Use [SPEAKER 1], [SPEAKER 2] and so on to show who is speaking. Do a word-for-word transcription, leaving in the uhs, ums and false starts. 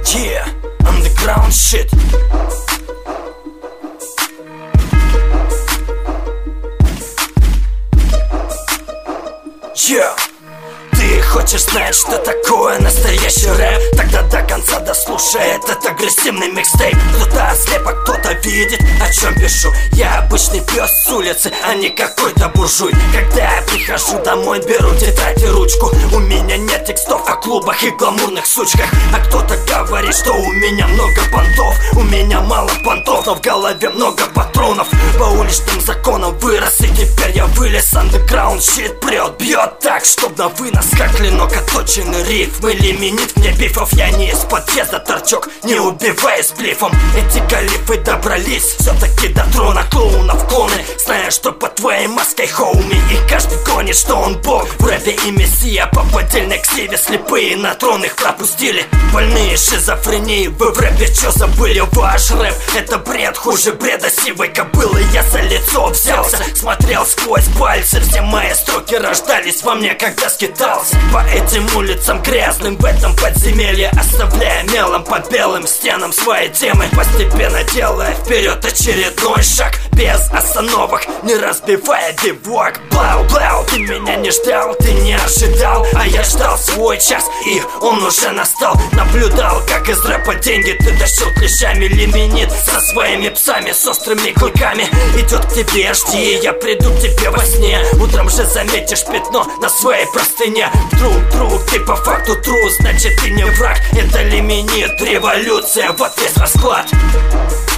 [SPEAKER 1] Yeah, underground shit. Yeah. Ты хочешь знать, что такое настоящий рэп? Тогда до конца дослушай этот агрессивный микстейп. Кто-то ослеп, а кто-то видит, о чем пишу. Я обычный пес с улицы, а не какой-то буржуй. Когда я прихожу домой, беру тетрадь и ручку. У меня нет текстов о клубах и гламурных сучках. А кто-то говорит, что у меня много понтов. У меня мало понтов, но в голове много патронов. По уличным законам вырос, и теперь я вылез. Underground shit прет, бьет так, чтоб на вынос. Как клинок отточенный рифм или минит мне бифов. Я не из подъезда торчок, не убиваю сплифом. Эти галифы добрались все-таки до трона клоунов клоны, зная, что под твоей маской хоуми. И каждый гонит, что он бог. В рэпе и мессия, по поддельной ксиве. Слепые на трон их пропустили. Больные шизофрении, вы в рэпе чё забыли? Ваш рэп это бред, хуже бреда сивой кобылы. Я за лицо взялся, смотрел сквозь пальцы. Все мои строки рождались во мне, когда скитал по этим улицам грязным в этом подземелье, оставляя мелом по белым стенам свои темы, постепенно делая вперед очередной шаг, без остановок, не разбивая бивуак. Блау-блау, ты меня не ждал, ты не ожидал, а я ждал свой час, и он уже настал. Наблюдал, как из рэпа деньги ты тащил клещами. Лиминит со своими псами, с острыми клыками идет к тебе, жди, я приду к тебе во сне. Утром же заметишь пятно на своей простыне. Друг, друг, ты по факту трус, значит ты не враг. Это лиминит, революция, вот весь расклад.